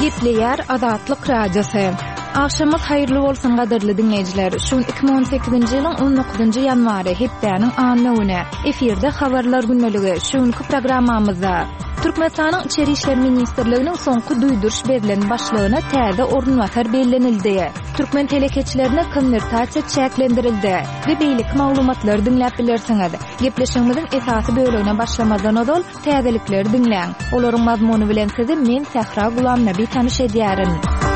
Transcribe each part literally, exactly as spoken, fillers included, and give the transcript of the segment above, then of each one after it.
Gepleýär Azatlyk Radiosu. Akşamyz haýyrly bolsun gaderli dinleýijiler. Şu iki bin on sekizinji ýylyň on dokuzunjy ýanwary hepdäniň anlawyny. Eferde habarlar günneligi. Şuňky programmamyzda Türkmenistanyň Içeri işler ministrliginiň soňky duýduruş berilen başlygyna täze ornwatar bellenildi. Türkmen telekeçilerine konvertasiýa çäklendirildi we beýlik maglumatlar dinläp bilersiňiz. Gepleşigimiziň esasy bölegine başlamazdan odol täzelikleri dinläň. Olaryň mazmuny bilen sizi men Sahra Gulamnaby tanyş edýärim.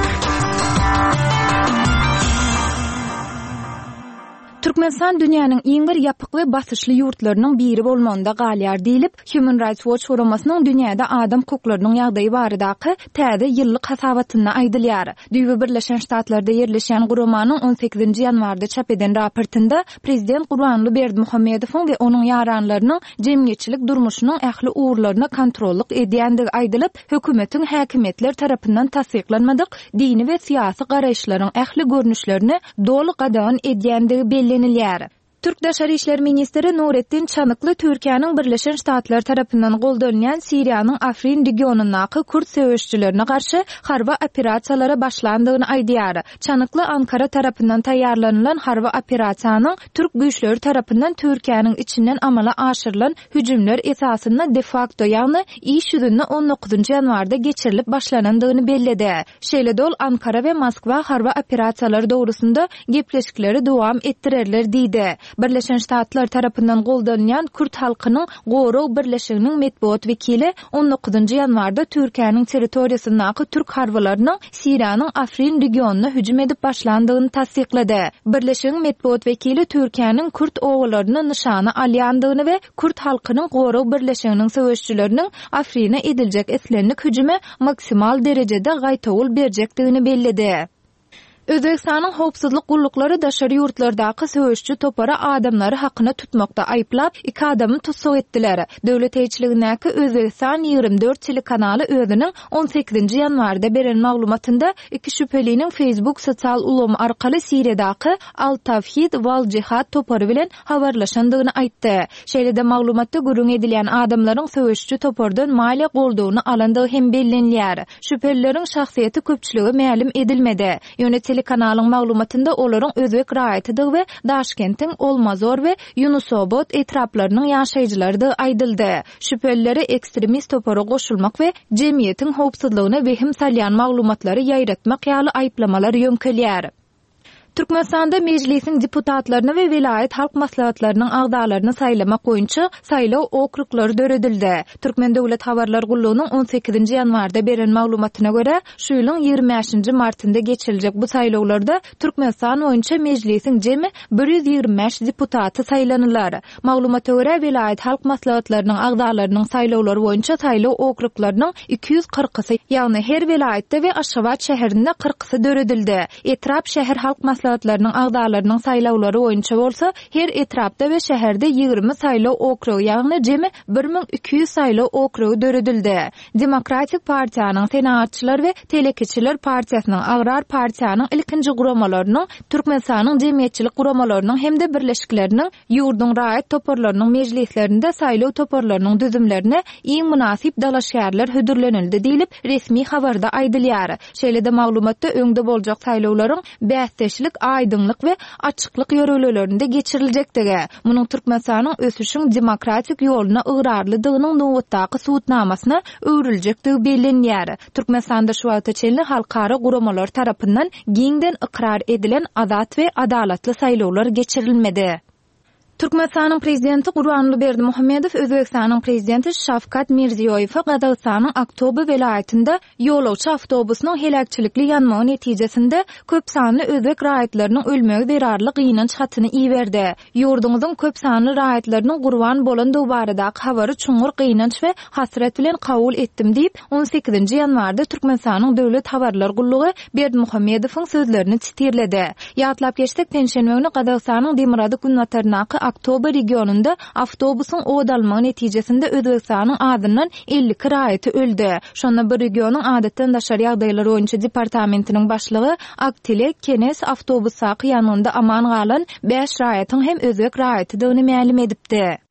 Türkmenistan dünýäniň iň bir ýapyk we basyşly ýurtlarynyň biri bolmanda galýar diýilip, Human Rights Watch forumasynyň dünýäde adam hukuklarynyň ýagdaýy baradaky täze ýyllyk hasabatyna aýdylýar. Düýbe Birleşen Ştatlarda ýerleşen Guramanyň on sekizinji ýanwarda çap eden raportynda Prezident Gurbanly Berdimuhammedowyň we onuň ýaranlarynyň jemgyýetçilik durmuşynyň ähli uğurlaryna kontrollyk edýändigi aýdylyp, hökümetiň häkimetler tarapyndan tasdiklanmadyk dini we syýasy garaýşlaryň ähli görnüşlerini doly gadagan edýändigi belli Türk Daşary işler ministri Nurettin Çanykly Türkiýanyň Birleşen Ştatlar tarapyndan goldanýan Siriýanyň Afrin regionundaky Kürt söwüşçilerine garşy harba operasiýalary başlandygyny aýdýar. Çanykly Ankara tarapyndan taýýarlanylan harba operasiýanyň Türk güýçleri tarapyndan Türkiýanyň içinden amala aşyrylan hüjümler esasynda de facto ýagny iş ýüzünde on dokuzunjy ýanwarda geçirilip başlanandygyny belledi. Şeýle-dol Ankara we Moskwa harba operasiýalary dogrusynda gepleşikleri dowam etdirerler diýdi. Birleşen Ştatlar tarapyndan goldanýan Kürt halkynyň Goraw birleşiginiň medbuat wekili on dokuzunjy ýanwarda Türkiýanyň territoriýasyndaky türk harbalarynyň Siriýanyň Afrin regionuna hüjüm edip başlandygyny tasdiklady. Birleşigiň medbuat wekili Türkiýanyň Kürt owalaryny nişana alýandygyny we Kürt halkynyň Goraw birleşiginiň söwüşçileriniň Afrin'e ediljek etlenlik hüjüme maksimal derejede gaýtawul berjekdigini belledi. Özbekistanyň howpsuzlyk gullukları daşary ýurtlardaky söwüşçi topara adamlary hakyna tutmakda aýplap iki adamy tutsak etdiler. Döwlet eýçiligindäki Özbekistan ýygrimi dört telekanaly özüniň on sekizinji ýanwarda beren maglumatynda iki şüpheliniň Facebook sosial ulamy arkaly Siriýadaky Al-Tawhid wal Jihad topary bilen habarlaşandygyny aýtdy. Şeýle-de maglumatda gürrüň edilýän adamlaryň söwüşçi topardan maliýe goldugyny alandygy hem bellenýär. Şüphelilerin şahsiýeti köpçüligi ma'lum edilmedi. Ýönetim kanalyň maglumatynda olaryň özbek raýatydygy we Daşkentiň Olmazor we Yunusobod etraplarynyň ýaşaýjylary aýdyldy. Şüphelileri ekstremist topara goşulmak we jemgyýetiň howpsuzlygyna wehim salýan maglumatlary ýaýratmak ýaly aýplamalar ýönkelýär. Türkmenistanda meclisiň deputatlaryny we vilayet halk maslahatlarynyň agdalaryny saýlamak boýunça saýlaw okruglary döredildi. Türkmen döwlet habarlar gullugynyň on sekizinji ýanwarda beren maglumatyna görä, şu ýylyň ýygrimi beşinji martynda geçiriljek bu saýlawlarda Türkmenistan boýunça meclisiň jemi bir ýüz ýygrimi beş deputaty saýlanýar. Maglumata görä vilayet halk maslahatlarynyň agdalarynyň saýlawlary boýunça saýlaw okruklarynyň iki ýüz kırkysy, ýagny her vilayetde we Aşgabat şäherinde kırkysy döredildi. Etrap şäher halk maslahatlarynyň agdalarynyň saýlawlary boýunça bolsa, her etrapda we şäherde ýygrimi saýlaw okrugy, ýagny jemi bir miň iki ýüz saýlaw okrugy döredildi. Demokratik partiýanyň senatçylar we telekeçiler partiýasynyň Agrar partiýanyň ilkinji guramalarynyň Türkmenistanyň jemgyýetçilik guramalarynyň hemde birleşikleriniň ýurdun raýat toparlarynyň mejlislerinde saýlaw toparlarynyň düzümlerine iň münasip dalaşýarlar hödürlenildi diýilip resmi habarda aýdylýar. Şeýle-de maglumatda öňde boljak saýlawlaryň bäsdeşlik, aýdynlyk we açyklyk ýörelerinde geçiriljekdigi, munyň Türkmenistanyň ösüşiň demokratik ýoluna ıgrarlydygynyň nowatdaky suwutnamasyna öwriljekdigi bellenýär. Türkmenistanda şu wagtda çenli halkara guramalar tarapyndan giňden ikrar edilen azat we adalatly saýlawlar geçirilmedi. Türkmenistanyň prezidenti Gurbanly Berdimuhammedow Özbekistanyň prezidenti Şavkat Mirziýoýew Gazagstanyň Aktober welaýatynda ýolawçy awtobusynyň helakçylikli ýanmagy netijesinde köp sanly özbek raýatlarynyň ölmegi zerarly gynanç hatyny iýberdi. Ýurdumyzyň köp sanly raýatlarynyň gurban bolandygy baradaky habary çuňur gynanç we hasret bilen kabul etdim diýip on sekizinji ýanwarda Türkmenistanyň döwlet habarlar gullugy Berdimuhammedowyň sözlerini çitirledi. Ýatlap geçdik penşenme günü Gazagstanyň Demirady günwatarynaky Aktober regionunda awtobusyň owdalmagy netijesinde Özbekistanyň adyndan elli raýaty öldü. Şonda bir regionyň adatdan daşary ýagdaýlary boýunça departamentiniň başlygy Aktilek Kenes awtobus saky ýanynda aman galan beş raýatyň hem özbek raýatydygyny ma'lum edipdi.